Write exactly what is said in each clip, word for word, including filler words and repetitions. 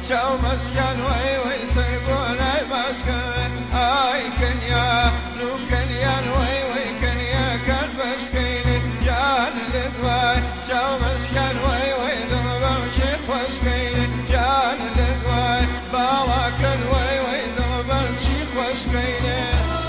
جو مسكن وي وي سرقون اي مسكن اي كنيا لو كنيا وي وي كنيا كان مسكين جان لدواي جو مسكن وي وي ضرب شيخ مسكين جان لدواي بالاكن وي وي ضرب شيخ مسكين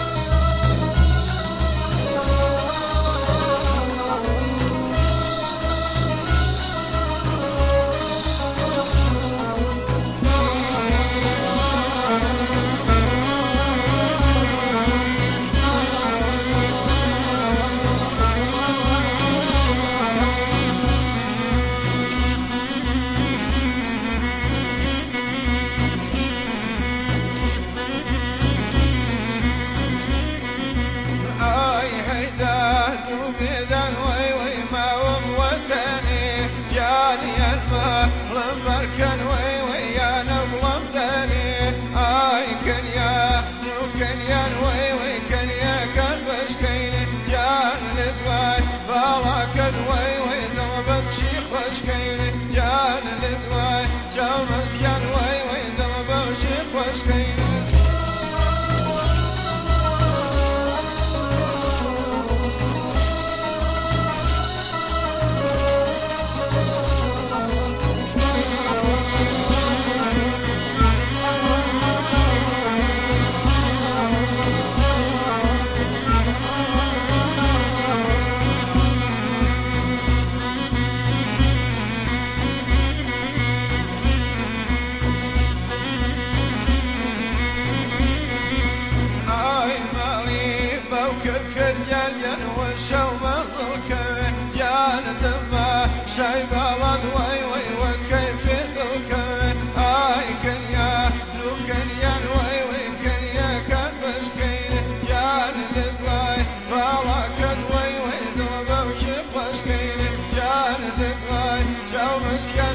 بركن وي وي يا نظلم داني اي كنيا لو كنيا وي وي كنيا كان بشكين جان لدواي بالاكن وي وي ضربت شيخ بشكين جان لدواي جو مسكن وي وي ضربت شيخ بشكين والشو مظلك جان دمه شاي بلد وي وي وكيف ذلك اي كنيا لو كنيا وي وي كنيا كان مسكين جان لدواي بالاكن وي وي ضرب وشيخ مسكين جان لدواي جو مسكين